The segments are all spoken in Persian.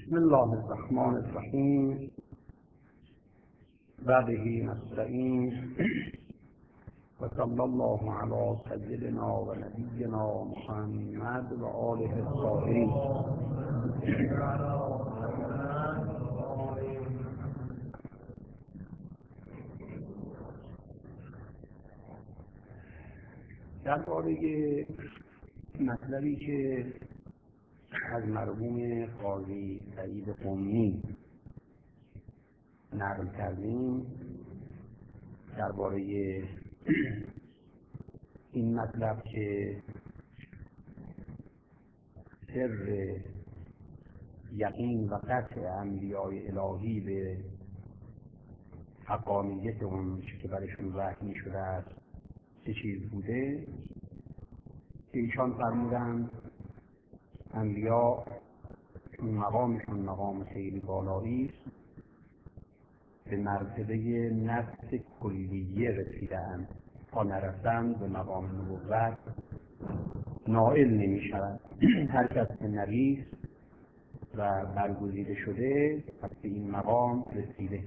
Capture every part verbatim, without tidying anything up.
بسم الله الرحمن الرحیم و به نستعین و صلی الله علی سیدنا و نبینا محمد و آله الطاهرین. درباره مطلبی که از مرحوم قاضی سعید قمی نقل کردیم، درباره این مطلب که سر یقین و قطع انبیاء الهی به حقانیت اون که برشون وحی می شده است چه چیز بوده، که ایشان فرمودند انبیاء چون مقامشون مقام خیلی بالایی است، به مرتبه نفس کلیه رسیدند، تا نرسند به مقام نبوت نائل نمی شود. هر کس که نبی و برگزیده شده پس به این مقام رسیده.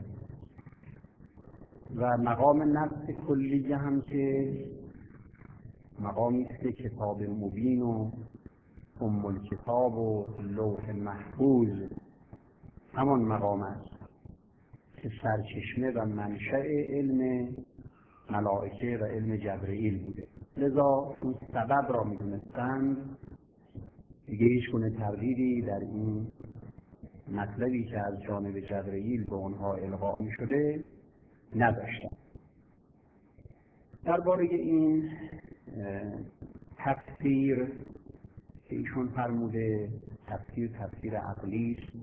و مقام نفس کلیه هم که مقامی است که کتاب مبین و ام الکتاب و لوح محفوظ همان مقام است که سرچشمه و منشأ علم ملائکه و علم جبرئیل بوده. لذا چون سبب را می‌دونستند دیگه هیچ گونه تردیدی در این مطلبی که از جانب جبرئیل به آنها القا می‌شده نداشتند. درباره این تفسیر که ایشون فرموده تفسیر تفسیر عقلی است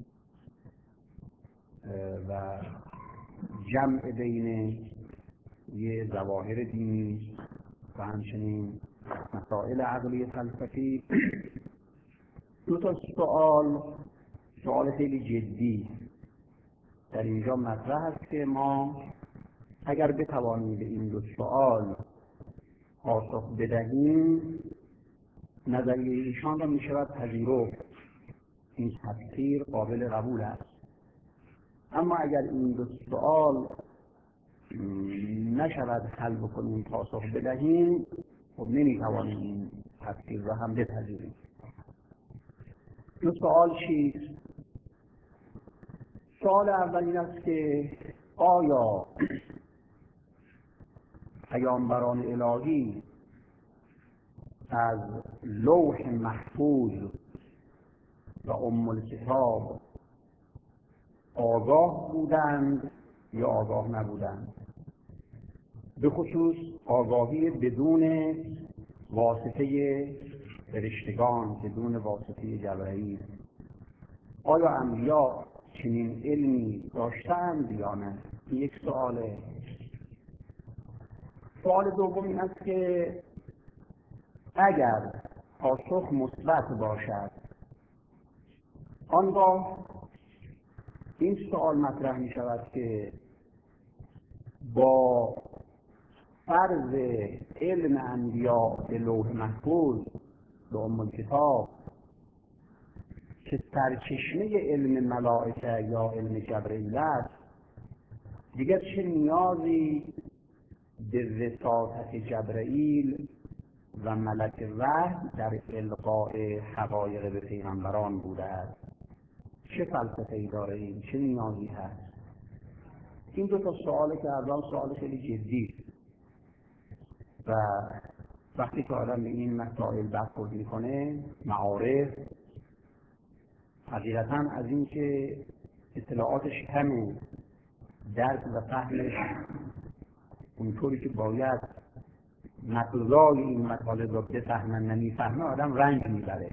و جمع بین یه ظواهر دینی و همچنین مسائل عقلی فلسفی، دو تا سوال سوال خیلی جدی در اینجا مطرح است که ما اگر بتوانیم به این دو سوال پاسخ بدهیم نظریه ایشان را می شود پذیرفت، این تفسیر قابل قبول است. اما اگر این دو سوال نشود حل بکنیم پاسخ بدهیم، خب نمی توانیم این تفسیر را هم بپذیریم. دو سوال چیست؟ سوال اول این است که آیا پیامبران الهی از لوح محفوظ و ام الکتاب آگاه بودند یا آگاه نبودند؟ به خصوص آگاهی بدون واسطه فرشتگان، بدون واسطه جبرئیل. آیا انبیا چنین علمی داشتند یا نه؟ این یک سواله. سوال دوم این است که اگر پاسخ مثبت باشد، آنگاه این سوال مطرح می شود که با فرض علم انبیا به لوح محفوظ به ام الکتاب که سرچشمه علم ملائکه یا علم جبرئیل است، دیگر چه نیازی به وساطت جبرئیل و ملک وحی در القاء حقایق به پیغمبران بوده است؟ چه فلسفه‌ای داره این؟ چه نیازی هست؟ این دو تا سواله که اول سوال خیلی جدی و وقتی که آدم به این مسائل برخورد میکنه، معارف حقیقتا از این که اطلاعاتش کمه، درک و فهمش اونطوری که باید مطلوبای این مطالب را بفهمن نمیفهمه، آدم رنج میبره.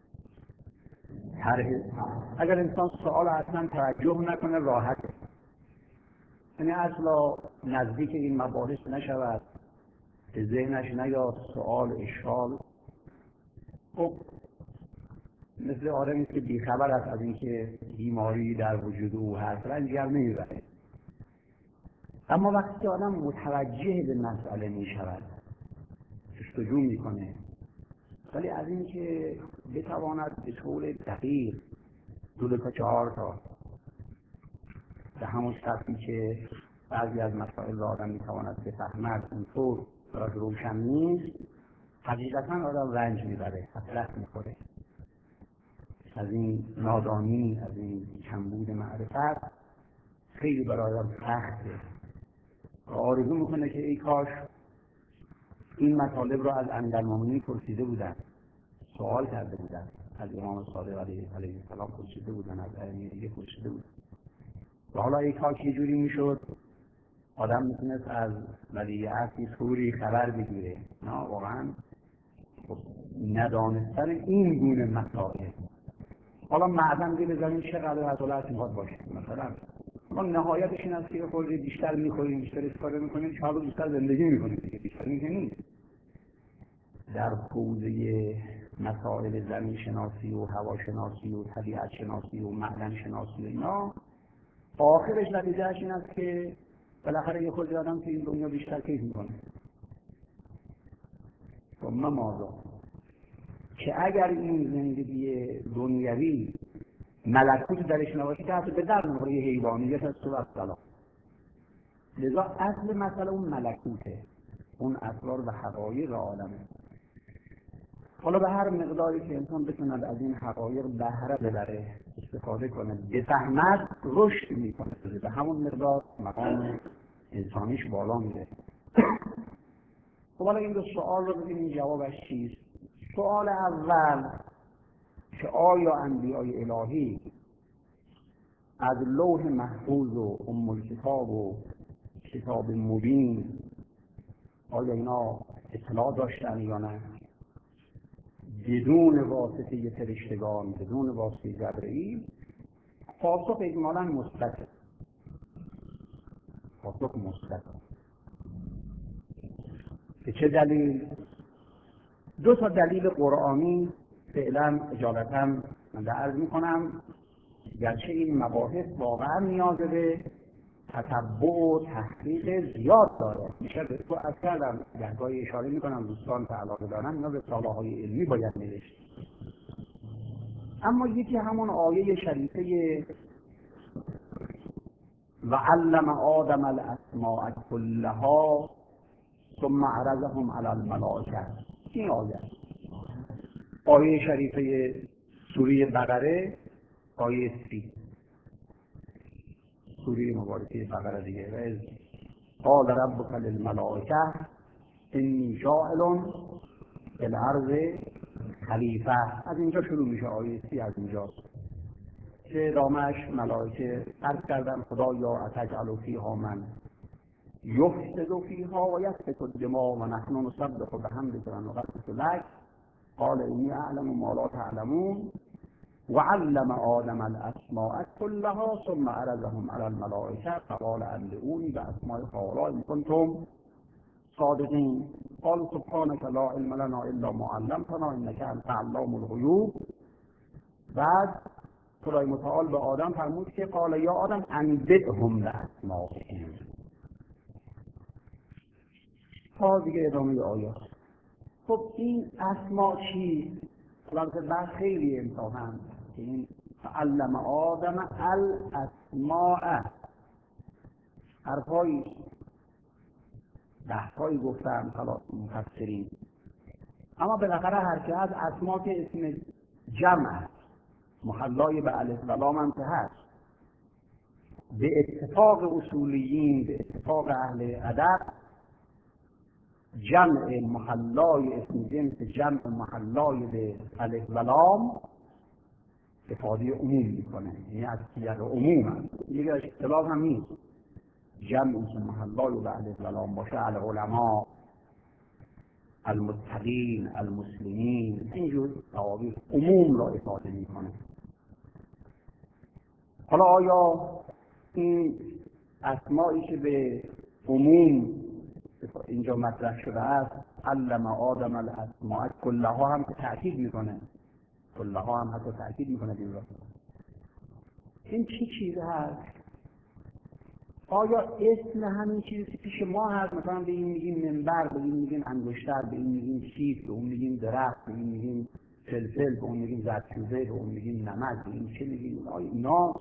اگر انسان سوال اصلا توجه نکنه راحته، یعنی اصلا نزدیک این مباحث نشود، به ذهنش نیاد سوال اشکال، خب مثل آدمی که بیخبر است از اینکه بیماری در وجود او هست، رنجی هم نمیبره. اما وقتی که آدم متوجه به مسئله میشود، جستجو میکنه، ولی از اینکه بتواند به طور دقیق دو دو تا چهار تا به همون شکلی که بعضی از مسائل را آدم میتواند بفهمد اونطور براش روشن نیست، حقیقتا آدم رنج میبره، حسرت میخوره از این نادانی، از این کمبود معرفت. خیلی برای آدم سخته و آرزو میکنه که ای کاش این مطالب را از امیرالمومنین پرسیده بودن، سوال کرده بودن، از امام صادق علیه السلام پرسیده بودن، از ائمه دیگه پرسیده بودن. و حالا ای کاش یه جوری میشد آدم میتونست از ولی عهدی سوری خبر بگیره. نه واقعا ندانستن این گونه مسائل. حالا معدن دل زمین چقدر عضلات میخواد باشه، مثلا ما نهایتش این است که خورده بیشتر میخوریم، بیشتر استفاده میکنیم، چهار روز بیشتر زندگی میکنیم دیگه، بیشتر این که نیست. در حوزه مسائل زمین شناسی و هوا شناسی و طبیعت شناسی و معدن شناسی و اینا، آخرش نتیجهش این است که بالاخره یه خود آدم که این دنیا بیشتر کیف میکنه. ثم ماذا؟ که اگر این زندگی دنیوی ملکوت درش نباشه که حتی به درد نمیخوره، یه حیوانیت از تو سلام. لذا اصل مسئله اون ملکوته، اون اسرار و حقایق عالمه. حالا به هر مقداری که انسان بتوند از این حقایق بهره ببره، استفاده کنه، بفهمد، رشد میکنه، به همون مقدار مقام انسانیش بالا میره. خب حالا این دو سوال رو ببینیم جوابش چیست. سوال اول که آیا انبیای الهی از لوح محفوظ و ام الکتاب و کتاب مبین آیا اینا اطلاع داشتن یا نه؟ بدون واسطه فرشتگان، بدون واسطه جبرئیل؟ پاسخ اجمالاً مثبت. پاسخ مثبت. به چه دلیل؟ دو تا دلیل قرآنی فعلا اجالتا من عرض میکنم، گرچه این مباحث واقعا نیاز به تتبع و تحقیق زیاد داره. میشه به تو از کردم گهگاهی اشاره میکنم دوستان که علاقه دارن اینا به سابقه های علمی باید نوشت. اما یکی همون آیه شریفه و علم آدم الاسماء کلها ثم عرضهم علی الملائکه، این آیه آیه شریفه سوره بقره، آیه سی سوره مبارکه بقره دیگه. و از قال ربک للملائکه انی جاعل فی الارض خلیفه. از اینجا شروع میشه آیه سی، از اینجاست که دامش ملائکه عرض کردن خدایا اتجعل فیها من یفسد فیها و یسفک الدماء و نحن نسبح بحمدک و نقدس لک قال انی اعلم ما لا تعلمون و علم آدم الاسماء كلها ثم عرضهم على الملائکه فقال انبئونی باسماء هؤلاء ان کنتم صادقین قالوا سبحانك لا علم لنا الا ما علمتنا انك انت علام الغیوب. بعد خدای متعال به آدم فرمود که قال یا آدم انبئهم باسمائهم. تا دیگه ادامه آیات. خب این اسما چی؟ البته بعد خیلی امتحان که این علم آدم الاسماء حرفایی دهتایی گفتم خلاص مفسرین، اما بالاخره هر که از اسما که اسم جمع محلای به الف و لام هم که هست، به اتفاق اصولیین، به اتفاق اهل ادب، جمع محلای اسم جنس جمع محلای به الف و لام افاده عموم میکنه، یعنی از سیاق عموم هست، دیگه اختلاف هم نیست. جمعی که محلای به الف و لام باشه، العلماء، المتقین، المسلمین، اینجور تعابیر عموم را افاده میکنه. حالا آیا این اسمایی که به عموم اینجا مطرح شده است، علم آدم الاسماء کلها هم که تأکید میکنه، کلها هم حتی تأکید میکنه این را، این چی چیز هست؟ آیا اسم همین چیزی که پیش ما هست، مثلا به این میگیم منبر، به این میگیم انگشتر، به این میگیم سیب، به اون میگیم درخت، به این میگیم فلفل، به اون میگیم زردچوبه، به اون میگیم نمک، به این چه میگیم اینا.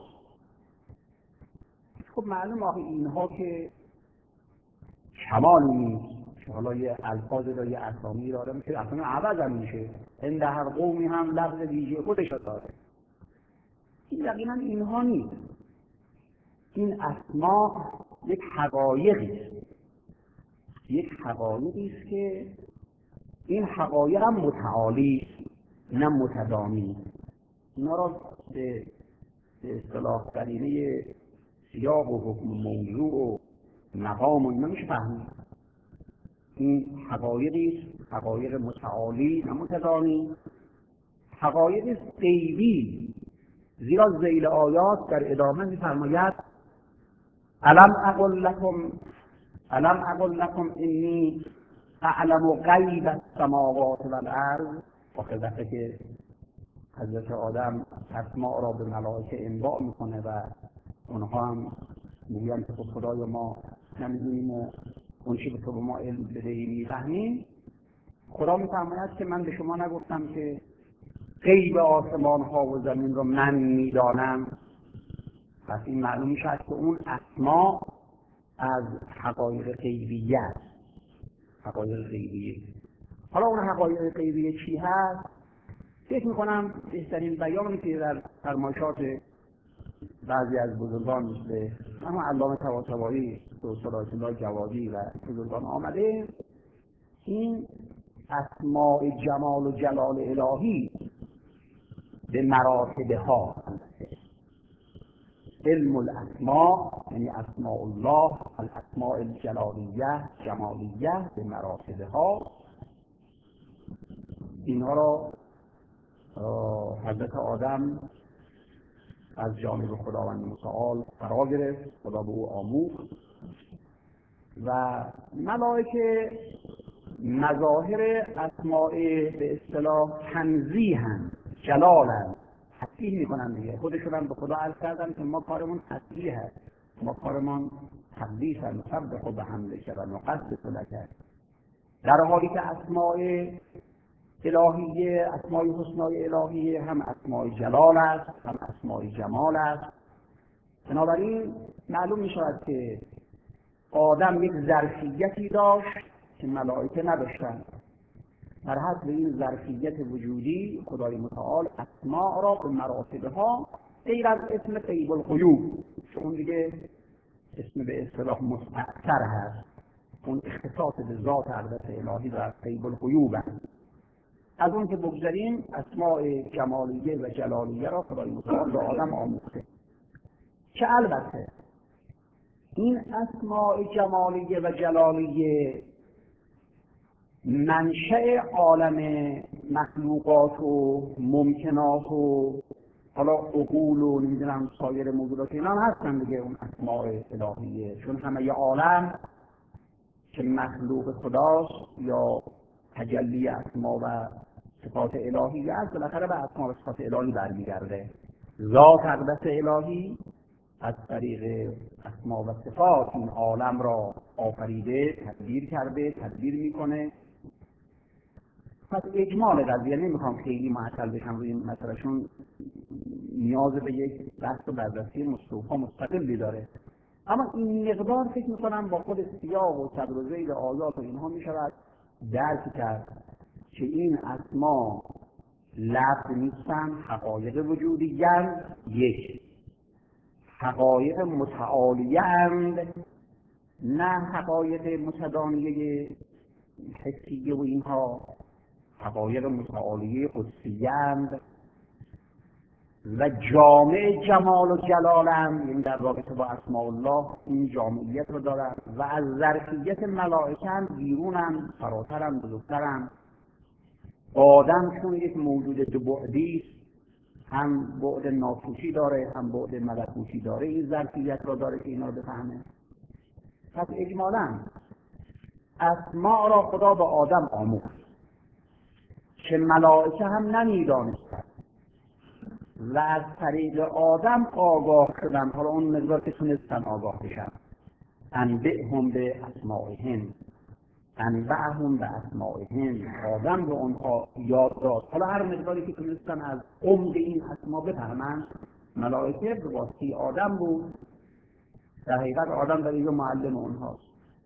خب معلوم آخه اینها که کمالی نیست که حالا یه الفاظ را یه اسامی را دارم که اصلا عوض هم میشه، عند هر قومی هم لفظ ویژه خودش را داره. این دقیقا اینها نیست. این اسما یک حقایقی است، یک حقایقی است که این حقایق هم متعالی نه متضامن. اینا را به اصطلاح قرینه سیاق و حکم موضوع و مقام و اینا میشه فهمید. این حقایقی است، حقایق متعالی نه متضامن، حقایق غیبی. زیرا ذیل آیات در ادامه می‌فرماید الم اقل لکم الم اقل لکم انی اعلم غیب السماوات والارض. آخر دفعه که حضرت آدم اسماء را به ملائکه انباء میکنه و اونها هم میگن که خدای ما نمیدونیم و اون چی به تو به ما علم بدهی میفهمیم، خدا میفرماید که من به شما نگفتم که غیب آسمان ها و زمین رو من میدانم. پس این معلوم میشه که اون اسما از حقایق غیبیه است، حقایق غیبیه. حالا اون حقایق غیبیه چی هست؟ فکر میکنم بهترین بیانی که در فرمایشات بعضی از بزرگان مثل اما علامه طباطبایی و صلاح الله جوادی و بزرگان آمده، این اسماء جمال و جلال الهی به مراتب ها، علم الاسماء یعنی اسماء الله الاسماء الجلالیه جمالیه به مراتب ها، اینها را حضرت آدم از جانب خداوند متعال فرا گرفت، خدا به او آموخت و ملائکه مظاهر اسماء به اصطلاح تنزیه‌اند، جلالند، تسبیح میکنن دیگه. خودشون هم به خدا عرض کردن که ما کارمون تسبیح هست، ما کارمون تقدیس هست، نسبح و بحمدک و نقدس لک. در حالی که اسماء الهیه، اسماء حسنای الهیه هم اسماء جلال است، هم اسماء جمال است. بنابراین معلوم می شود که آدم یک ظرفیتی داشت که ملائکه نداشتند. در حد این ظرفیت وجودی خدای متعال اسماء را به مراتبها غیر از اسم غیب الغیوب، اون دیگه اسم به اصطلاح مستأثر هست، اون اختصاص به ذات اقدس الهی در غیب الغیوب است. از اون که بگذاریم اسماء جمالیه و جلالیه را خدای متعال به آدم آموخته که البته این اسماء جمالیه و جلالیه منشأ عالم مخلوقات و ممکنات و حالا عقول و نمیدونم سایر موجودات اینا هستن دیگه، اون اسماء الهیه، چون همه ی عالم که مخلوق خداست یا تجلی اسما و صفات الهی است بالاخره به اسما و صفات الهی برمیگرده. ذات اقدس الهی از طریق اسما و صفات این عالم را آفریده، تدبیر کرده، تدبیر میکنه. پس اجمال قضیه، نمیخوام خیلی معطل بشم روی این مسئله چون نیاز به یک بحث و بررسی مستوفا مستقلی داره، اما این مقدار فکر میکنم با خود سیاق و صدر و ذیل آیات و اینها میشود درک کرد که این اسما لفظ نیستن، حقایق وجودی اند. یک، حقایق متعالیه اند، نه حقایق متدانیه حسیه و اینها، حقایق متعالیه قدسیه اند و جامع جمال و جلالند، یعنی در رابطه با اسماء الله این جامعیت رو دارن و از ظرفیت ملائکه بیرونن، فراترن، بزرگترن. آدم چون یک موجود دو بعدی است، هم بعد ناسوتی داره هم بعد ملکوتی داره، این ظرفیت رو داره که اینا رو بفهمه. پس اجمالاً اسماء را خدا به آدم آموخت که ملائکه هم نمیدانستند و از طریق آدم آگاه شدن، حالا اون مقدار که تونستن آگاه بشن. انبئهم به اسمائهم، انبعهم به اسمائهم، آدم به آنها یاد داد. حالا هر مقداری که تونستن از عمق این اسما بفهمن، ملائکه به واسطه آدم بود. در حقیقت آدم در اینجا معلم اونهاست.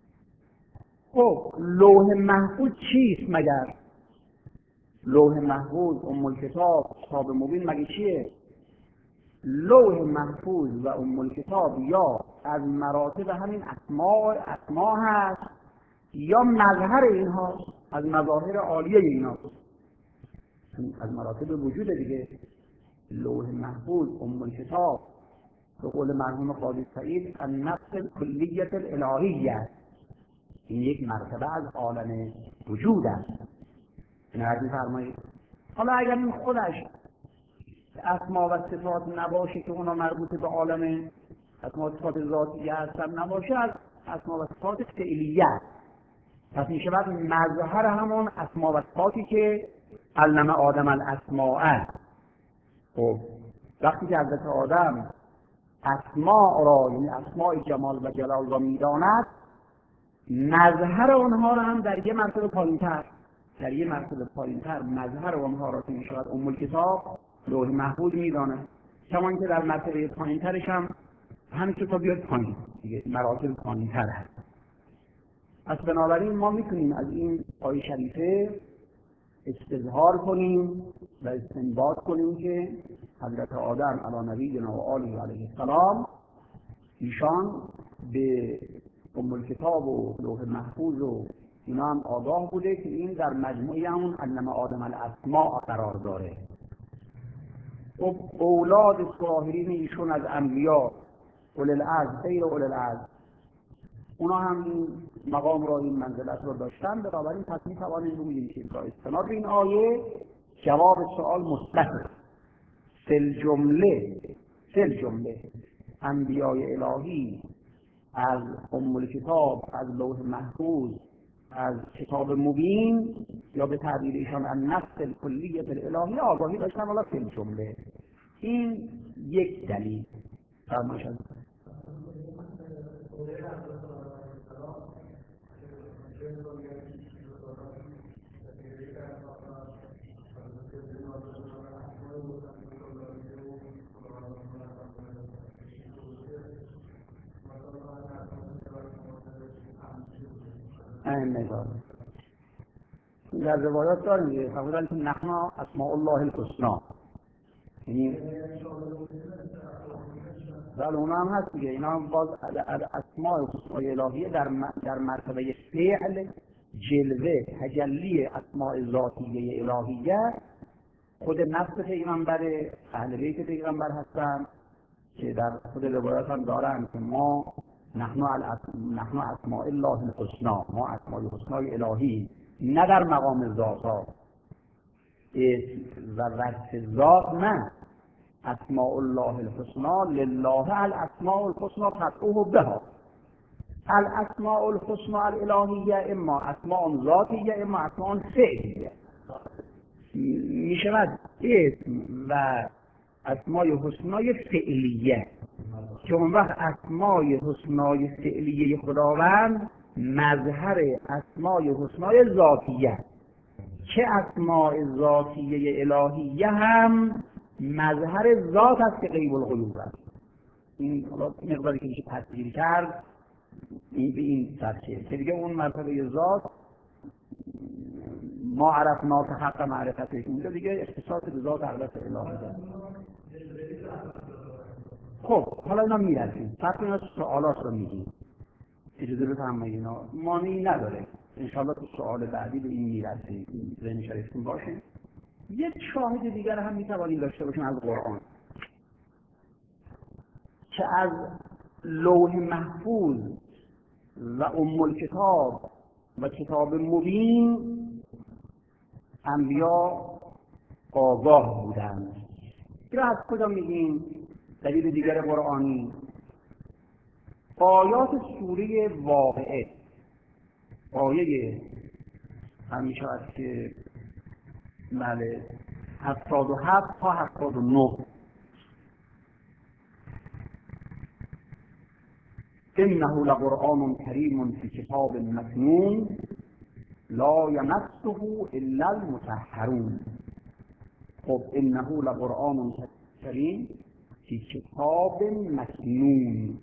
خب لوح محفوظ چیست مگر؟ لوح محفوظ ام الکتاب کتاب مبین مگه چیه؟ لوح محفوظ و ام الکتاب یا از مراتب همین اسماء اسما هست یا مظهر اینها، از مظاهر عالیه اینها، از مراتب وجود دیگه. لوح محفوظ ام الکتاب به قول مرحوم قاضی سعید النفس کلیت الالهیه، این یک مرتبه از عالم وجود است. این حرفی فرمایید. حالا اگر این خودش اسما و صفات نباشه که اونا مربوط به عالم اسما و صفات ذاتیه هستن نباشه، از اسما و صفات فعلیه، پس میشه بعد مظهر همون اسما و صفاتی که علم آدم الاسماء. خب وقتی که حضرت آدم اسماء را، یعنی اسماء جمال و جلال را میداند، مظهر آنها را هم در یه مرتبه پایین‌تر در یه مرتبه پایین‌تر مظهر آنها را که میشود ام الکتاب لوح محفوظ میداند، کمان که در مرتبه پایین‌ترش هم همینطور تا بیاد پایین دیگه مراتب پایین‌تر هست. پس بنابراین ما میتونیم از این آیه شریفه استظهار کنیم و استنباط کنیم که حضرت آدم علی نبینا و آله علیه السلام ایشان به ام الکتاب و لوح محفوظ و اینا هم آگاه بوده که این در مجموعه همون علم آدم الاسماء قرار داره. خب اولاد ظاهرین ایشون از انبیا اولي العزم غیر اولي العزم، اونا هم این مقام را، این منزلت را داشتن. بنابراین پس میتوانیم روی این چیز را استناد این آیه جواب سوال مثبت. سل جمله سل جمله انبیای الهی از ام الکتاب، از لوح محفوظ، از کتاب مبین یا به تعبیر ایشان النفس الکلیه الالهی آگاهی داشتن. والا سل جمله این یک دلیل فرمایشات این نگاه در روایات داریم که فرمودن که نحن اسماء الله الحسنا، یعنی بله اونا هم هست دیگه. اینا هم باز اسماء حسنای الهیه در در مرتبه فعل، جلوه، تجلی اسماء ذاتیه الهیه خود نفس پیغمبر، اهل بیت پیغمبر هستن که در خود روایات هم دارن که ما نحن نحن اسماء الله الحسنا، ما اسماء حسنای الهی، نه در مقام ذات ها و وصف ذات، نه اسماء الله الحسنا لله الاسماء الحسنا تدعوه بها. الاسماء الحسنا الالهیه اما اسماء ذاتیه اما اسماء فعلیه، می شود اسم و اسماء حسنای فعلیه که اون وقت اسماء حسنای فعلیه خداوند مظهر اسماء حسنای ذاتیه، که اسماء ذاتیه الهیه هم مظهر ذات است که غیب الغیوب است. این مقداری که میشه تصویر کرد این به این سطحه که دیگه اون مرتبه ذات ما عرفنا که حق معرفتش اونجا دیگه اختصاص به ذات حضرت الهی داره. خب حالا اینا میرسیم فرق اینا سوالات رو میگیم اجازه بفرمایید، اینا مانعی نداره انشاءالله تو سوال بعدی به این میرسیم، ذهن شریفتون باشه. یک شاهد دیگر هم میتوانیم داشته باشیم از قرآن که از لوح محفوظ و ام الکتاب و کتاب مبین انبیا آگاه بودند. این از کجا میگیم؟ دلیل دیگر قرآنی آیات سوره واقعه، آیه همیشه است که بله هفتاد و هفت تا هفتاد و نه انه لقرآن کریم فی کتاب مکنون لا یمسه الا المطهرون. خب انه لقرآن کریم فی کتاب مکنون.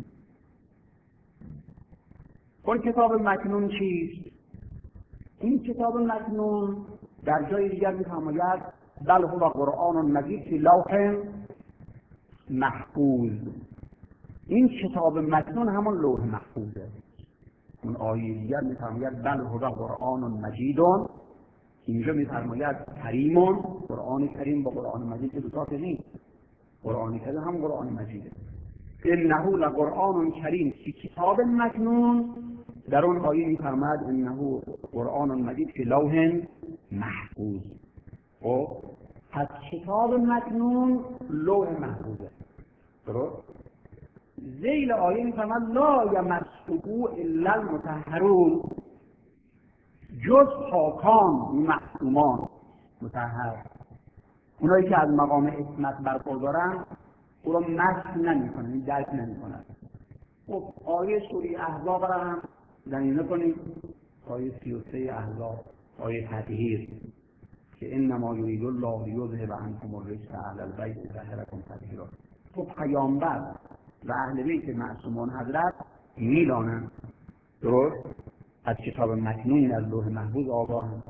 اون کتاب مکنون چیست؟ این کتاب مکنون در جای دیگر می‌فرماید بل هو قرآن مجید فی لوح محفوظ. این کتاب مکنون همون لوح محفوظه. اون آیه دیگر می‌فرماید بل هو قرآن مجید، اینجا می‌فرماید کریمون. قرآن کریم با قرآن مجید دو تا نیست. قرآن کریم هم قرآن مجیده. انه لقرآن کریم فی کتاب مکنون، در اون آیه می‌فرماید انه قرآن مجید فی لوح محفوظ. خب پس کتاب مکنون لوح محفوظه. درست؟ ذیل آیه می‌فرماید لا یمسه الا المطهرون، جز پاکان معصومان مطهر، اونایی که از مقام عصمت برخوردارن او را مس نمی‌کنن، درک نمی‌کنن. خب آیه سوره احزاب را هم زمینه کنیم. آیه سی و سه احزاب، آیه تطهیر که انما یرید الله لیذهب عنکم الرجس اهل البیت یطهرکم تطهیرا. خب پیامبر و اهل بیت معصومان حضرت میدانند، درست؟ از کتاب مکنون از لوح محفوظ آگاهند.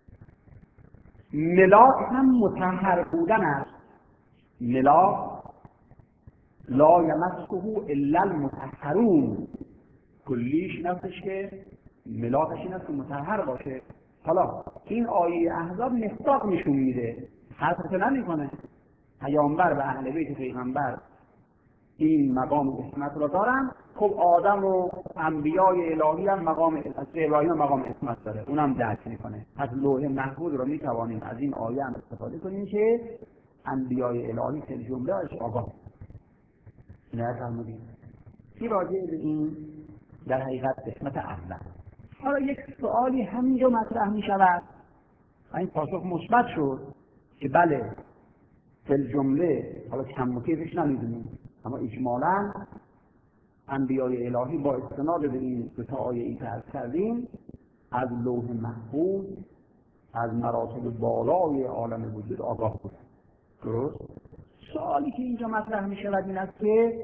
ملاک هم مطهر بودن است. ملاک لا یمسه الا المطهرون، کلیش نفتش که ملاکش این است که مطهر باشه. حالا این آیه احزاب مصداق نشون میده، حرف نمیکنه. پیامبر و اهل بیت پیغمبر این مقام عصمت را دارن. خب آدم و انبیای الهی هم مقام عصمت، ابراهیم مقام عصمت داره، اونم درک میکنه. پس لوح محفوظ رو میتوانیم از این آیه هم استفاده کنیم که انبیای الهی که جمله ازش آگاه. نه فرمودید کی راجع به این در حقیقت قسمت اول. حالا یک سوالی همینجا مطرح می شود و این پاسخ مثبت شد که بله فل جمله، حالا کم و کیفش نمیدونیم، اما اجمالاً انبیای الهی با استناد به این دو تا آیه ای که عرض کردیم از لوح محفوظ، از مراتب بالای عالم وجود آگاه بود. درست؟ سوالی که اینجا مطرح می شود این است که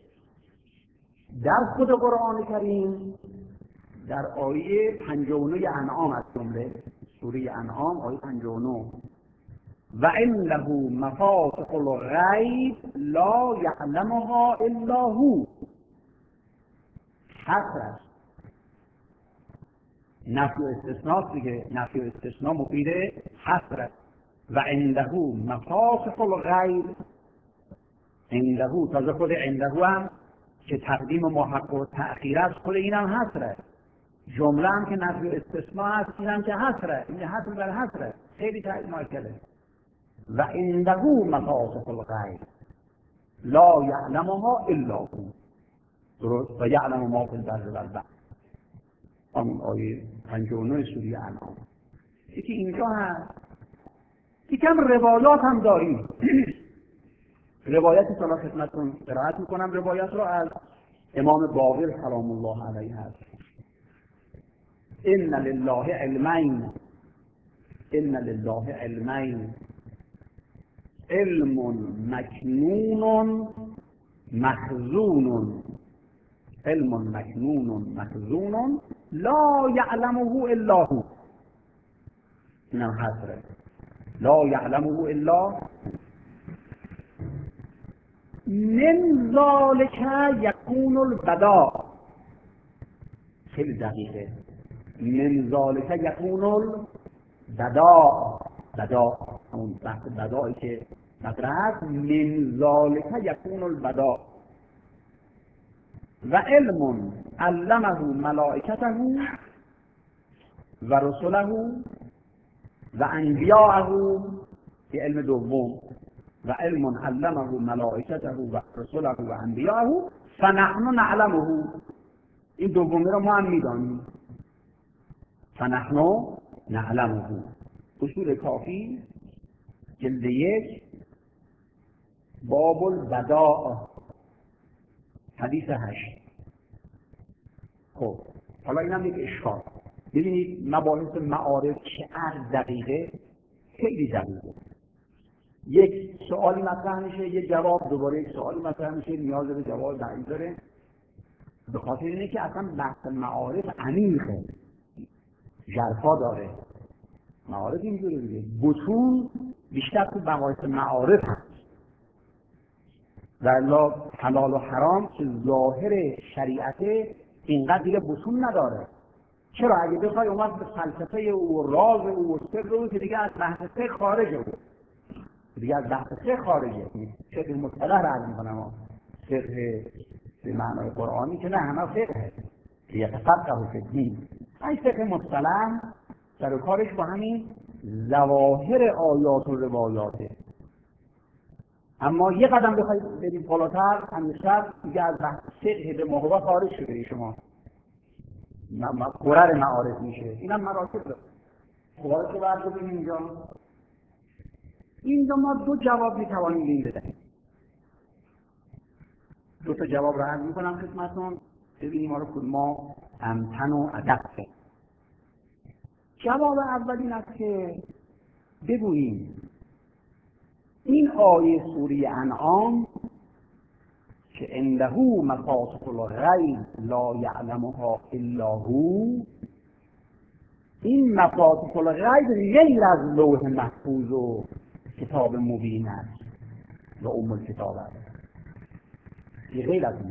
در خود قرآن کریم در آیه پنجاه و نه انعام از جمله سوره انعام آیه پنجاه و نه و عنده مفاتح الغیب لا یعلمها الا هو، حصر است. نفی و استثناء دیگه، نفی و استثناء مفید حصر است. و عنده مفاتح الغیب، عنده تازه خود عنده هم که تقدیم و محق و تأخیر است، خود این هم حصره. جمله هم که نفی و استثناء است، این هم که حصره، این حصر بر حصره، خیلی تأکید کرده. و عنده مفاتح الغیب لا یعلمها الا هو، درست؟ و یعلم ما فی البر والبحر، همون آیه پنجاه و نه سوره انعام. یکی اینجا هست. یکم روایات هم داریم. روایتی که من خدمتتون قرائت میکنم، روایت رو از امام باقر سلام الله علیه هست. ان لله علمین، ان لله علمین، علم مکنون مخزون، علم مکنون مخزون لا یعلمه الا هو. اینم حصره، لا یعلمه الا. من ذالک یکون البدا، خیلی دقیقه. من ذالک یکون البدا، بدا همون بحث بدایی که مطرح است. من ذالک یکون البدا و علم علمه ملائکته و رسله و انبیاءه، که علم دوم. و علم علمه ملائکته و رسله و انبیاءه فنحن نعلمه، این دومی رو ما هم میدانیم. فنحن نعلمه، اصول کافی جلد یک باب البداء حدیث هشت. خب حالا این هم یک اشکال. ببینید مباحث معارف چقدر دقیقه، خیلی دقیقه. یک سوالی مطرح میشه، یک جواب، دوباره یک سوالی مطرح میشه، نیاز به جواب دقیق داره. به خاطر اینه که اصلا بحث معارف عمیقه، ژرفا داره. معارف اینجوره دیگه، بطون بیشتر تو مباحث معارف هست. در الله حلال و حرام که ظاهر شریعت اینقدر دیگه بطون نداره. چرا؟ اگه بخوای اومد به فلسفه او و راز او و سر او که دیگه از بحث فقه خارجه، بود دیگه از بحث فقه خارجه. فقه مطلق رو عرض میکنم، فقه به معنای قرآنی که نه، همه فقه که یتفقه فی الدین. این فقه مطلق سر و کارش با همین ظواهر آیات و روایاته. اما یه قدم بخواید برید بالاتر، همیشه دیگه از بحث فقه به محور خارج شده شما، قرر معارف میشه. اینم مراتب داره. خواهد که باید ببینیم اینجا اینجا ما دو جواب میتوانیم به این بدهیم. دو تا جواب رو عرض میکنم خدمتتون، ببینیم ما رو ما امتن و ادب. جواب اول این است که بگوییم این آیه سوره انعام که عنده مفاتح الغیب لا یعلمها الا هو، این مفاتح الغیب غیر از لوح محفوظ و کتاب مبین است و ام الکتاب است. این غیر از این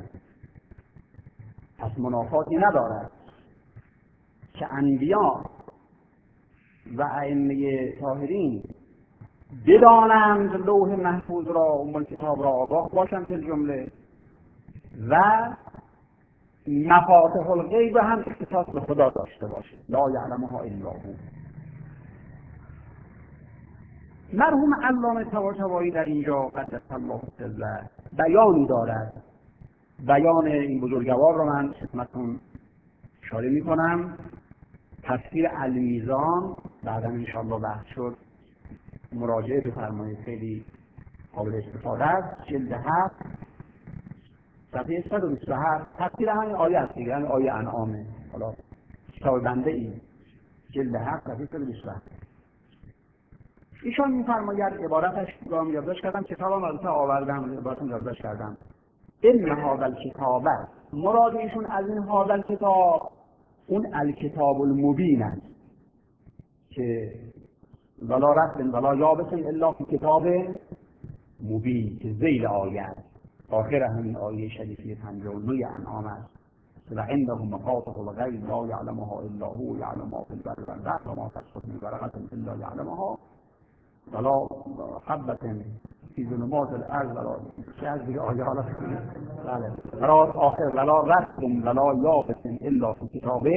پس منافاتی ندارد که انبیا و ائمه طاهرین بدانند لوح محفوظ را و ام الکتاب را آگاه باشند فی جمله و مفاتح الغیب هم اختصاص به خدا داشته باشه، لا یعلمها الا هو. مرحوم علامه طباطبایی در اینجا قدس الله سره بیانی دارد. بیان این بزرگوار را من خدمتتون اشاره میکنم. تفسیر المیزان بعدا انشاءالله بحث شد، مراجعه بفرمایید، خیلی قابل استفاده است. جلد هفت صفحه صد و بیست و هفت تفسیر همین آیه است دیگه، همین آیه انعامه. حالا کتاب بنده این جلد هفت صفحه صد و بیست و هفت ایشان میفرماید، عبارتش رو یادداشت کردم، کتابم البته آوردم، براتون یادداشت کردم. این هذا الکتاب، مراد ایشون از این هذا الکتاب اون الکتاب المبین است که ولا رسل ولا یابس الا فی کتاب مبین که ذیل آیه است. آخر همین آیه شریفه پنجاه و نه انعام است و عنده مفاتح الغیب لا یعلمها الا هو یعلم ما فی البر والبحر و ما تسقط من ورقة الا یعلمها ولا حبة فی ظلمات الارض ولا چه از دیگه آیه حالا بله ولا آخر ولا رسل ولا یابس الا فی کتاب.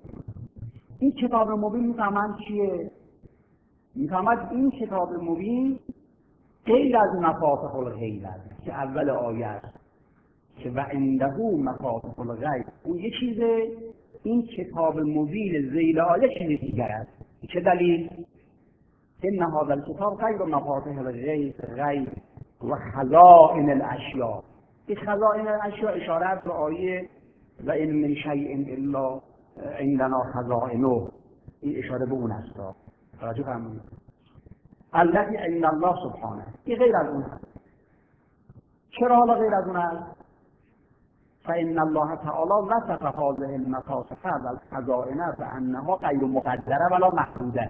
این کتاب مبین میفهمند چیه؟ میفهمد این کتاب مبین غیر از مفاتح الغیب است که اول آیه است که و عنده مفاتح الغیب، اون یه چیزه، این کتاب مبین ذیل آیه چیز دیگر است. چه دلیل؟ ان هذا الکتاب غیر مفاتح الغیب غیب و خزائن الاشیاء. این خزائن الاشیاء اشاره است به آیه و ان من شیء الا عندنا خزائنه، این اشاره به اون است. توجه فرمایید. الذی عند الله سبحانه، این غیر از اون است. چرا حالا غیر از اون است؟ فإن الله تعالی وصف هذه المفاتح والخزائن بأنها غیر مقدره ولا محدوده.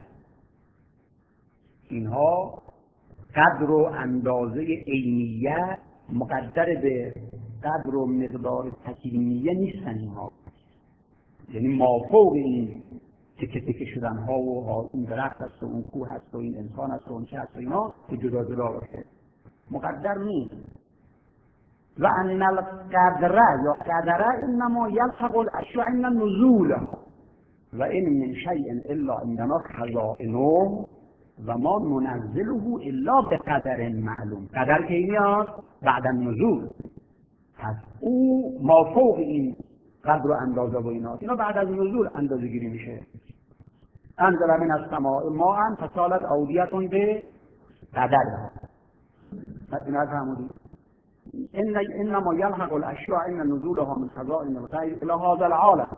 اینها قدر و اندازه عینیه مقدر به قدر و مقدار تکوینیه نیستن. اینها یعنی مافوق این تکه تکه شدن ها و این درخت هست و اون کوه هست و این انسان هست و اون چه هست و اینا که جدا جدا باشه مقدر نیست. و ان القدره یا قدره انما یلحق الاشیاء عند النزول و این من شیء الا عندنا خزائنه و ما ننزله الا به قدر معلوم. قدر که میاد بعد النزول، پس او مافوق این قدر و اندازه و اینا اینا بعد از نزول اندازه گیری میشه. انزل من السماء ماء فسالت اودیة به قدرها. اینا فهمودید؟ ان انما يلحق الاشیاء ان نزولها من خزائن الغیب الى هذا العالم.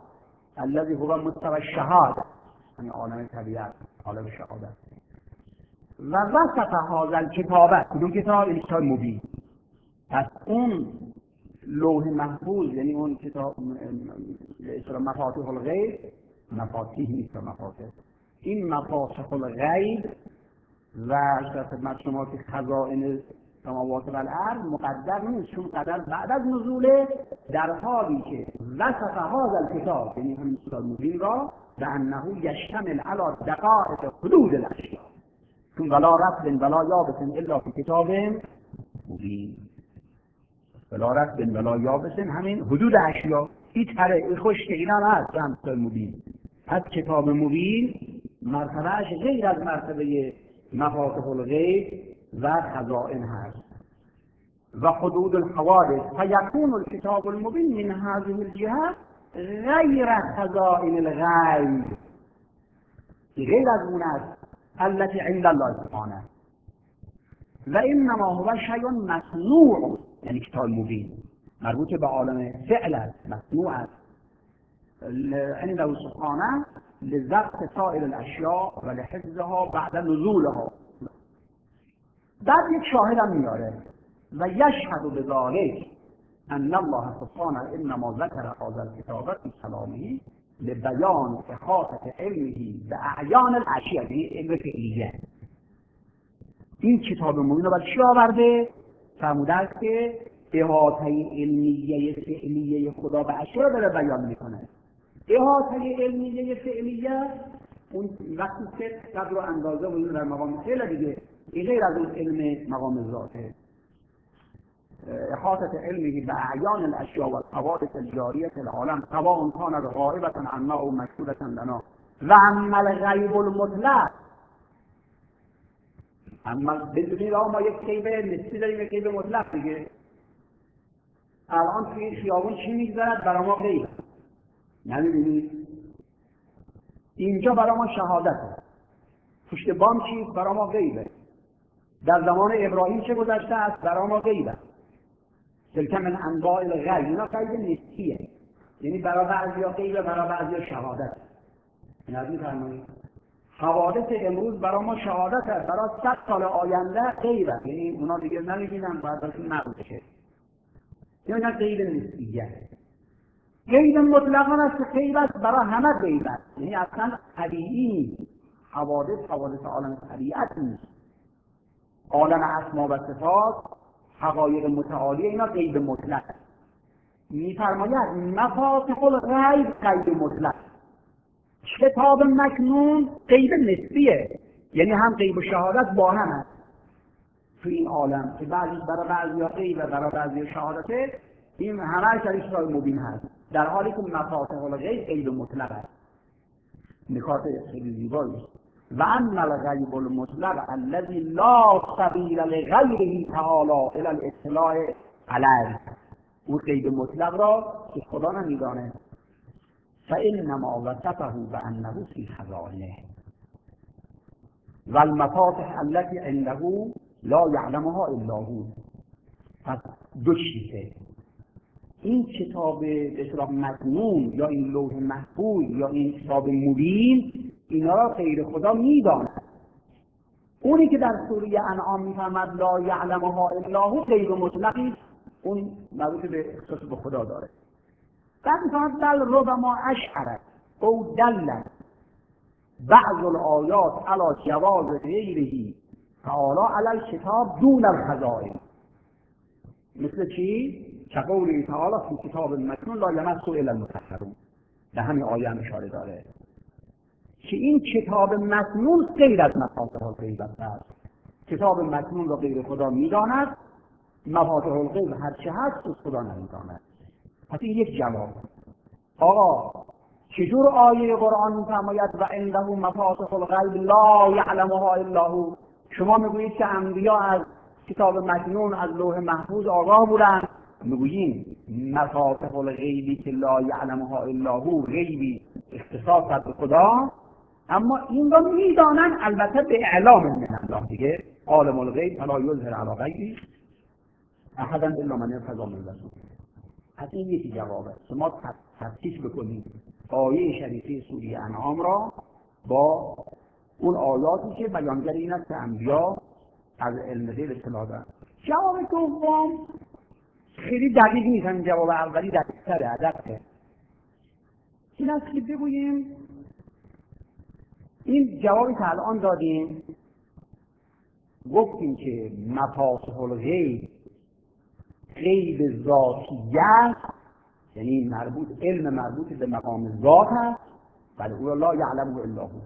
الذی هو مستوى الشهاده، یعنی عالم طبیعت، عالم شهادت. و وصف هذا الکتاب، کدوم کتاب؟ این کتاب مبین. پس اون لوح محفوظ، یعنی اون کتاب به اصطلاح مفاتیح الغیب، مفاتیح نیست مفاتیح، این مفاتیح الغیب و در خدمت شما که خزائن سماوات و الارض مقدر نیست، چون قدر بعد از نزوله، در حالی که وصف هذا الکتاب، یعنی همین کتاب مبین را، به انه یشتمل علی دقائق حدود الاشیاء، چون ولا رطب ولا یابس الا فی کتاب مبین. ولا رطب ولا یابس، همین حدود اشیاء، هیچ تره خشک اینا هم هست هم کتاب مبین. از کتاب مبین مرتبهش غیر از مرتبه مفاتیح الغیب و خزائن هست. و حدود الحوادث فیکون الکتاب المبین من هذه الجهه غیر خزائن الغیب، غیر از اون است التي عند الله سبحانه. و انما هو شیء مصنوع، یعنی کتاب مبین مربوط به عالم فعل است، مصنوع است، عنده سبحانه لضبط سائر الاشیاء و لحفظها بعد نزولها. بعد یک شاهد هم میاره و یشهد بذلک ان الله سبحانه انما ذکر هذا الکتاب فی کلامه لبیان احاطه علمه باعیان الاشیاء، یعنی علم فعلیه. این کتاب مبین رو برای چی آورده؟ فرموده است که احاطه علمیه فعلیه خدا به اشیاء داره بیان میکنه. احاطه علمیه فعلیه اون وقتی که قدر و اندازه و این در مقام فعل دیگه، غیر از اون علم مقام ذاته. احاطه علمه به اعیان الاشیاء و الحوادث الجاریه العالم سواء کانت غائبه عنا او مشهوده لنا. و اما الغیب المطلق، اما بدونید ما یک غیب نسبی داریم، یک غیب مطلق دیگه. الان توی خیابون چی میگذرد برای ما غیبه، نمی‌بینید؟ اینجا برای ما شهادته. پشت بام چی برای ما غیبه. در زمان ابراهیم چه گذشته است برای ما غیبه. تلک من انواع الغیب، اینا غیب نسبیه، یعنی برای بعضیا غیبه، برای بعضیا شهادت. نمی‌فهمید؟ حوادث امروز برای ما شهادت است، برای صد سال آینده غیبه، یعنی اونا دیگه نمی‌بینن، باید ازشون نقل بشه. اینا غیب نسبیه. غیب مطلق است که غیب است برای همه غیب است، یعنی اصلا طبیعی حوادث حوادث عالم طبیعت نیست. عالم اسما و صفات، حقایق متعالی، اینا غیب مطلق است. می‌فرماید مفاتیح الغیب غیب مطلق، کتاب مکنون غیب نسبیه، یعنی هم غیب و شهادت با هم است تو این عالم، که بعضی برای بعضی غیبه برای بعضی شهادته. این همه شریش کتاب مبین هست، در حالی که مفاتیح الغیب غیب مطلق است. نکات خیلی زیبایی. و اما الغیب المطلق الذی لا سبیل لغیره تعالی الی الاطلاع علیه، اون غیب مطلق را که خدا نمیدانه. فانما وصفه بانه فی خزائنه و المفاتح التي عنده لا یعلمها الا هو. پس دو چیزه، این کتاب به اصطلاح مکنون یا این لوح محفوظ یا این کتاب مبین، اینا را غیر خدا میداند. اونی که در سوره انعام میفرماد لا یعلمها الا هو غیب مطلقی، اون مربوط به اختصاص به خدا داره. بعد میفرماد بل ربما اشعرت او دلت بعض الآیات علی جواز غیره تعالی علی الکتاب دون الخزائن. مثل چی؟ کقوله تعالی فی کتاب مکنون لا یمسه الا المطهرون. به همین آیه هم اشاره داره که این کتاب مکنون غیر از مفاتیح الغیب است. کتاب مکنون را غیر خدا میداند، مفاتیح الغیب هر چه هست از خدا نمیداند. پس این یک جواب. آقا چجور آیه قرآن میفرماید و عنده مفاتیح الغیب لا یعلمها الا هو؟ شما میگویید که انبیا از کتاب مکنون از لوح محفوظ آگاه بودند. میگوییم مفاتیح الغیبی که لا یعلمها الا هو غیبی اختصاص به خدا، اما این را میدانند، البته به اعلام من الله دیگه. عالم الغیب فلا یظهر علی غیبه احدا الا من ارتضی من رسول. پس این یکی جوابه. شما تفسیر بکنید آیه شریفه سوره انعام را با اون آیاتی که بیانگر این است که انبیا از علم غیب اطلاع دارن. جواب دوم خیلی دقیق نیست، همین جواب اولی دقیق تره، ادبه. این است که بگوییم این جوابی که الان دادیم گفتیم که مفاتح الغیب غیب ذاتی است، یعنی مربوط علم مربوط به مقام ذات است، بله او لا یعلمه الا هو.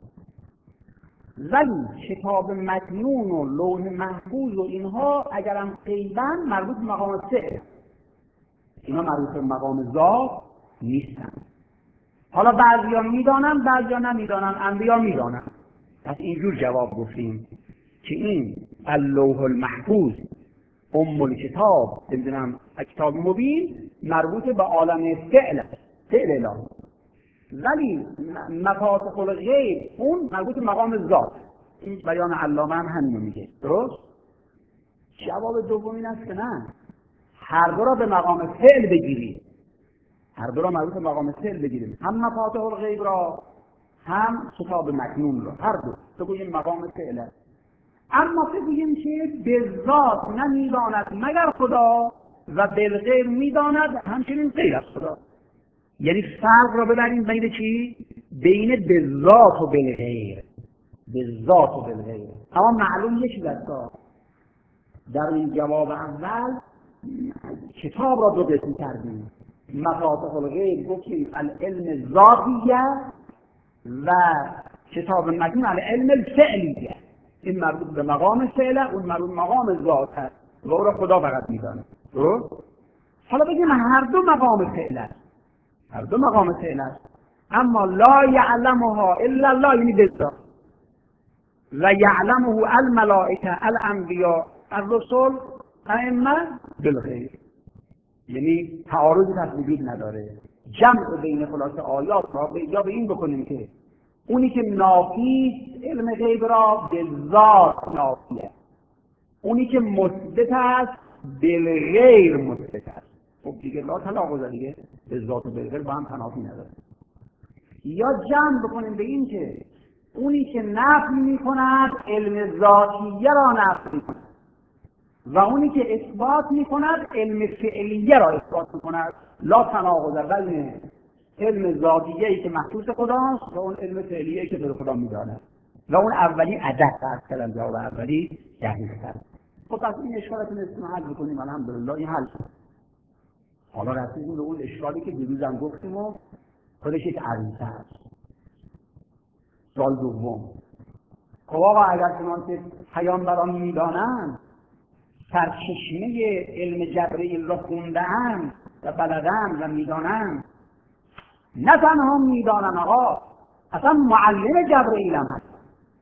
ولی کتاب مکنون و لوح محفوظ و اینها اگرم غیبن مربوط به مقام فعل، اینا مربوط به مقام ذات نیستن. حالا بعضیا میدانن بعضیا نمیدانن، انبیا میدانن. پس اینجور جواب گفتیم که این اللوح المحفوظ ام الکتاب نمیدونم کتاب مبین مربوط به عالم فعل فعل الهی، ولی مفاتح الغیب اون مربوط به مقام ذات. این بیان علامه هم همینو میگه. درست؟ جواب دوم این است که نه، هر دو را به مقام فعل بگیرید، هر دو را مربوط به مقام فعل بگیریم، هم مفاتح الغیب را هم کتاب مکنون را، هر دو بگوییم مقام فعل است. اما بگوییم که به ذات نمیداند مگر خدا و بالغیب میداند همچنین غیر از خدا. یعنی فرق را ببریم بین چی؟ بین به ذات و بالغیب. به ذات و بالغیب. اما معلوم یه چیز است، در این جواب اول کتاب را دو قسم کردیم. مفاتح الغیب گفتیم العلم ذاتیه و کتاب مکنون العلم الفعلیه. این مربوط به مقام فعله، اون مربوط به مقام ذات هست و او را خدا فقط میداند. درست؟ حالا بگیم هر دو مقام فعل است، هر دو مقام فعل است، اما لا یعلمها الا الله، یعنی بالذات، و یعلمه الملائکه الانبیاء الرسل ائمه بالغیب. یعنی تعارضی در وجود نداره. جمع بین خلاصه آیات را یا به این بکنیم که اونی که نافی علم غیب را به ذات نافیه، اونی که مثبت است بالغیر مثبت است. خب دیگه لا تناقض دیگه، به ذات و بالغیر با هم تنافی نداره. یا جمع بکنیم به این که اونی که نفی میکند علم ذاتیه را نفی میکند و اونی که اثبات میکند علم فعلیه را اثبات میکند. لا تناقض بین علم ذاتیه‌ای که مخصوص خداست و اون علم فعلیه‌ای که به خدا میداند و اون اولی عدد است، کلام جواب اولی دقیق است. خب پس این اشکالات رو نسیم حل بکنیم، الحمدلله این حل شد. حالا رسیدیم به اون اشکالی که دیروزم گفتیم و خودش یک عریضه است. سوال دوم، خب آقا اگر چنانچه پیامبران میدانند سرچشمه علم جبرئیل را خونده‌اند و بلدند و میدانند، نه تنها میدانند آقا، اصلا معلم جبرئیل هم هست.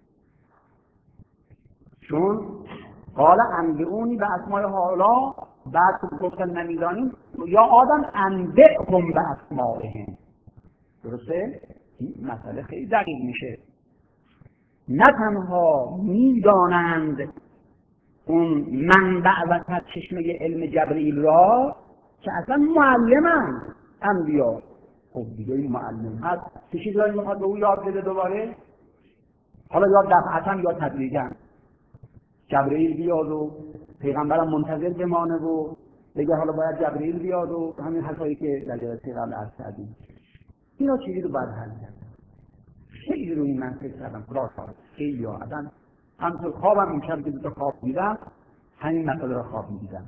چون قال انبئونی به اسماء هؤلاء، بعد که گفتن نمیدانیم یا آدم انبئهم به اسمائهم. درسته؟ این مسئله خیلی دقیق میشه. نه تنها میدانند اون منبع و سرچشمه علم جبرئیل را، که اصلا معلمن انبیا. خب دیگه این معلم هست، چه چیزایی میخواد به او یاد بده دوباره؟ حالا یا دفعتا یا تدریجا جبرئیل بیاد و پیغمبرم منتظر بمانه و بگه حالا باید جبرئیل بیاد و همین حرفایی که در جلسه قبل عرض کردیم. اینا چیزی رو باید حل کرد. خیلی رو این من فکر کردم، خدا شاهد خیلی ها اصلا همطور خوابم امشب که دوتا خواب دیدم همین مسئله را خواب میدیدم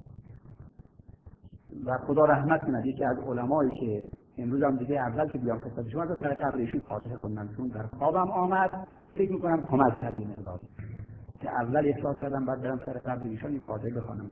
و خدا رحمت کند یکی از علمایی که امروز هم دیگه اول که بیام خدمت شما رو سر قبر ایشون فاتحه خوندم، چون در خوابم آمد فکر میکنم کمک کرد این مقدار که اول احساس کردم بعد برم سر قبر ایشون این فاتحه بخوانم.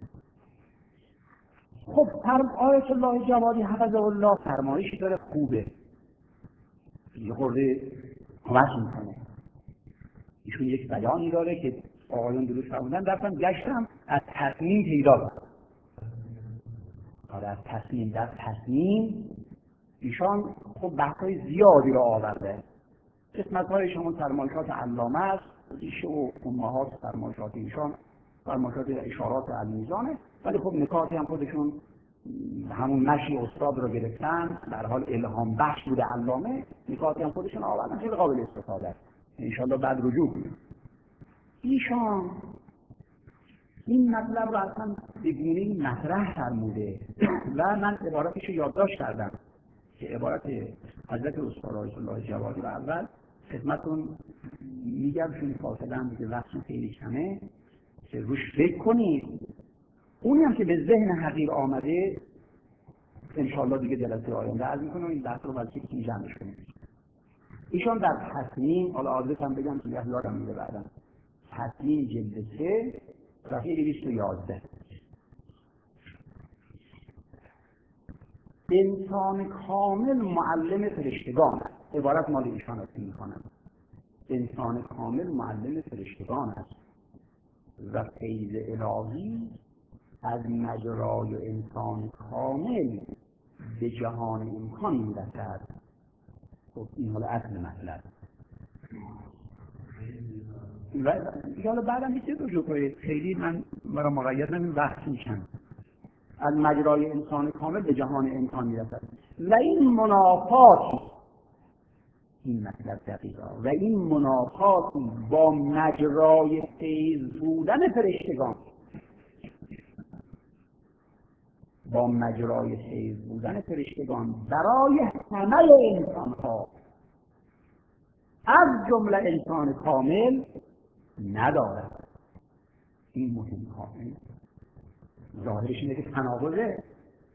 خب آیت الله جوادی حفظه الله فرمایشی داره خوبه، یه خورده کمک میکنه. ایشون یک بیانی داره که آقایون درست فرمودن، رفتم گشتم از تصمیم پیدا کنم. آره از تصمیم، در تصمیم ایشان خب بحث‌های زیادی رو آورده. قسمت‌های شما فرمایشات علامه است، ریشه و امهات فرمایشات ایشان، فرمایشات اشارات المیزانه، ولی خب نکاتی هم خودشون همون مشی استاد رو گرفتن، در حال الهام بخش بوده علامه، نکاتی هم خودشون آوردن خیلی قابل استفاده است، انشالله بعد رجوع کنیم. ایشان این مطلب رو اصلا به گونه‌ای مطرح فرموده و من عبارتش رو یادداشت کردم که عبارت حضرت استاد آیت الله جوادی رو اول خدمتتون میگم، چون فاصله هم دیگه وقتی خیلی کمه که روش فکر کنید. اونی هم که به ذهن حقیر آمده انشالله دیگه جلسه آینده عرض می‌کنم این بحث رو بلکه که جمعش کنیم. ایشان در تصمیم، حالا آدرس هم بگم که یادم میره بعدا، تصمیم جلد سه صفحه دویست و یازده. انسان کامل معلم فرشتگان است. عبارت مال ایشان است می‌کنم. انسان کامل معلم فرشتگان است و فیض الهی از مجرای انسان کامل به جهان امکان می‌رسد. خب این حالا اصل مطلب. و حالا بعدم میشه رجوع کنید، خیلی من برای مقید نمیم بحث میشم. از مجرای انسان کامل به جهان امکان می‌رسد و این منافاتی، این مطلب دقیقا، و این منافاتی با مجرای فیض بودن فرشتگان، با مجرای فیض بودن فرشتگان برای همه انسان‌ها از جمله انسان کامل ندارد. این مهم کامل ظاهرش اینه که تناقضه.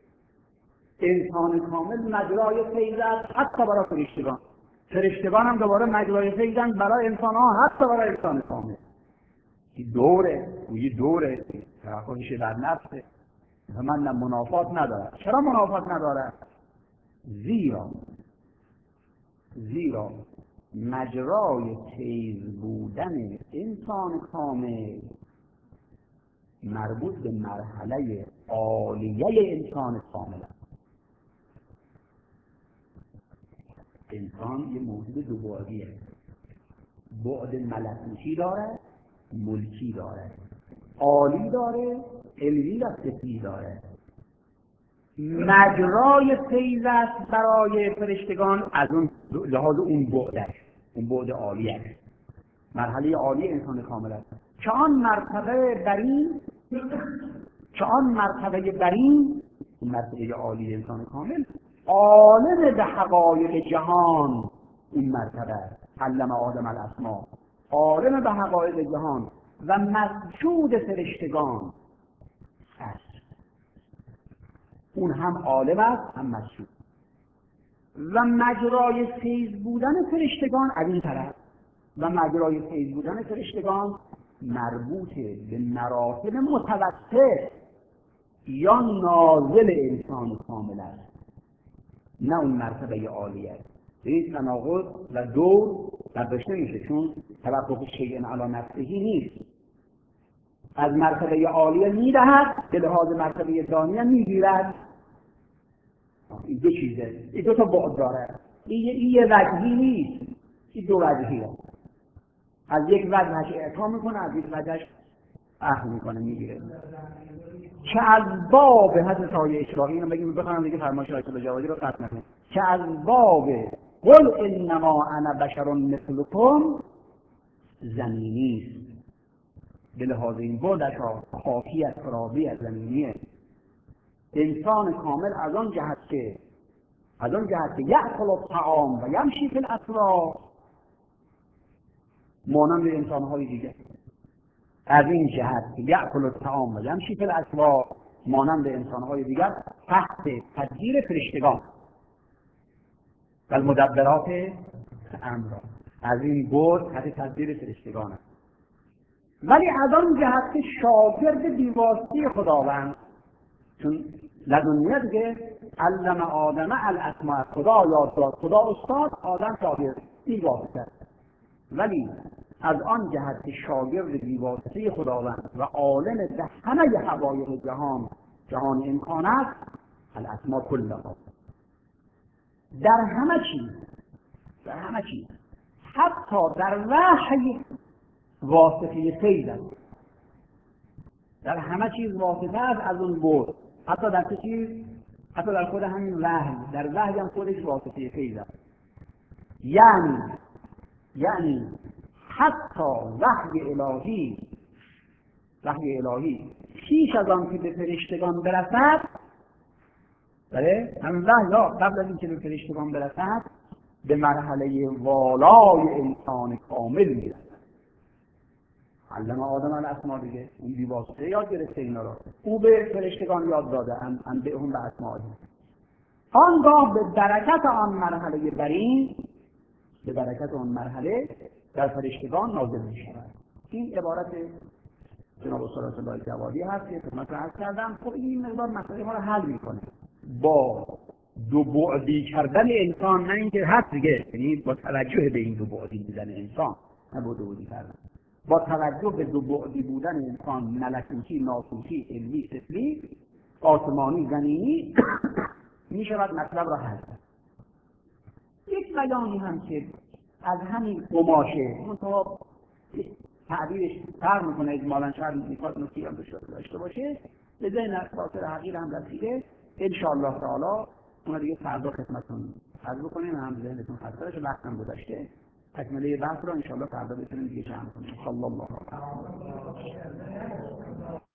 انسان کامل مجرای فیض است حتی برای فرشتگان، فرشتگان هم دوباره مجرای فیضن برای انسان ها حتی برای انسان کامل. این دوره، این دوره خودش در نفسه و من منافات نداره. چرا منافات نداره؟ زیرا زیرا مجرای فیض بودن انسان کامل مربوط به مرحله عالیه انسان کامل است. انسان یه موجود دوبعدیه، بعد ملکوتی داره، ملکی داره، عالی داره، علوی و سفلی داره. مجرای فیض است برای فرشتگان از اون لحاظ اون بعدش، اون بعد عالی است، مرحله عالی انسان کامل است. که آن مرتبه برین که آن مرتبه برین مرتبه عالی انسان کامل عالم به حقایق جهان، این مرتبه علم آدم الاسما، عالم به حقایق جهان و مسجود فرشتگان است. اون هم عالم است هم مسجود. و مجرای فیض بودن فرشتگان از این طرف، و مجرای فیض بودن فرشتگان مربوط به مراتب متوسط یا نازل انسان کامل است، نه اون مرتبه عالی است. این تناقض و دور برداشته میشه، چون توقف شیء علی نفسهی نیست. از مرتبه عالی میدهد به لحاظ مرتبه ثانیه میگیرد. این دو چیزه، این دو تا بعد داره. این این یه وجهی نیست، این دو وجهی هست. از یک وجهش اعطا میکنه، از یک وجهش اخذ میکنه، میگیره. که از باب حضرت آیه اشراقی، اینو بگیم بخونم دیگه فرمایش آیت الله جوادی رو قطع نکنیم. که از باب قل انما انا بشر مثلکم زمینی است. به لحاظ این بعدش خاکی از خرابی از زمینیه. انسان کامل از آن جهت که از آن جهت که یأکل الطعام و یمشی فی الاسواق، مانند انسان‌های دیگه. از این جهت که یأکل الطعام و یمشی فی الاسواق، مانند انسان‌های دیگر تحت تدبیر فرشتگان و المدبرات امر، از این بود تحت تدبیر فرشتگان است. ولی از آن جهت که شاگرد بی‌واسطه خداوند، چون لدنیه دیگه علم آدم الاسماء، خدا یاد داد، خدا استاد، آدم شاگرد، بی‌واسطه. ولی از آن جهت که شاگرد بی‌واسطه خداوند و عالم به همه حقایق جهان جهان امکان است، الاسماء کلها، در همه چیز، در همه چیز، حتی در وحی واسطه فیض است. در همه چیز واسطه است از اون بود، حتی در چه چیز؟ حتی در خود همین وحی، در وحی هم خودش واسطه فیض است. یعنی یعنی حتی وحی الهی وحی الهی پیش از آن که به فرشتگان برسد، بله همین وحی ها قبل از اینکه به فرشتگان برسد به مرحله والای انسان کامل میرسد. علم آدم الاسما دیگه، اون بی واسطه یاد گرفته اینا را، او به فرشتگان یاد داده ان انبئهم باسمائهم. آنگاه به برکت آن مرحله برین، به برکت آن مرحله در فرشتگان نازل می شود. این عبارت جناب استاد الله جوادی هست که خدمت عرض کردم. خب این مقدار مسئله ما رو حل میکنه با دو بعدی کردن انسان، نه اینکه هست دیگه، یعنی با توجه به این دو بعدی بودن انسان، نه با دو بعدی کردن، با توجه به دو بعدی بودن انسان، ملکوتی، ناسوتی، علمی، سفلی، آسمانی، زمینی می شود مطلب را حل کرد. یک بیانی هم که از همین قماشه منطقه تعبیرش فرق میکنه، اجمالا شاید میخواد نکته هم داشته باشه، به ذهن خاطر حقیر هم رسیده، انشاءالله تعالی اونا دیگه فردا خدمتتون عرض بکنیم. هم ذهنتون خسته بشه، وقت هم گذشته، تکمله بحث رو انشاءالله فردا بتونیم دیگه جمع کنیم. صلی الله علیه و آله.